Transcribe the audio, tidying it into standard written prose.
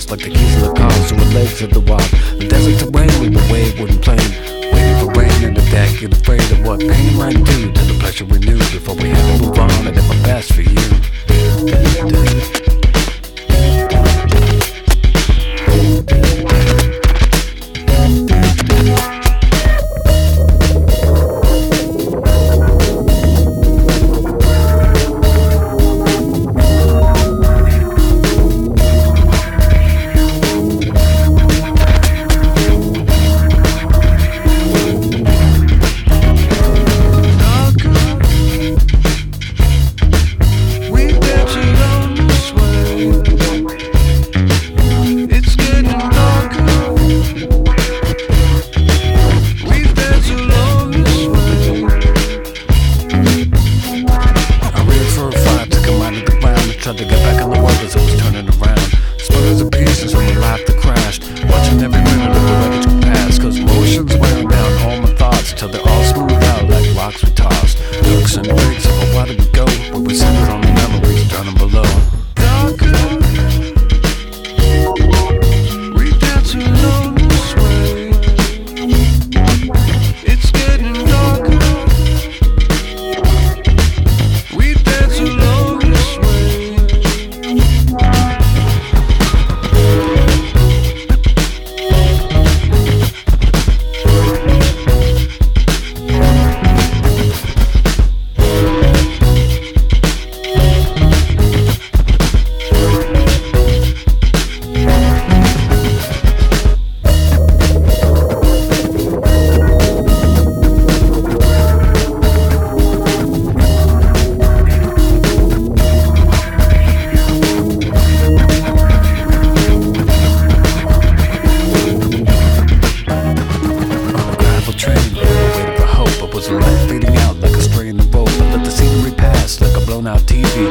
lost like the keys in the car, so with legs at the wall. The desert terrain, we were wave wooden plane, waiting for rain in the deck, and afraid of what pain might do to the pleasure we knew before we had to move on. I did my best for you. Tried to get back on the world as it was turning around. Splinters and pieces from a life that crashed, watching every minute of the wreckage pass. Cause emotions wearing down all my thoughts till they're all smoothed out like rocks we tossed. Nooks and breaks of a while to go, but we centered on the memories drowning below. Darker, we dance along this way. It's getting darker, we dance along this way. Was a light fading out like a stray in the road. I let the scenery pass like a blown out TV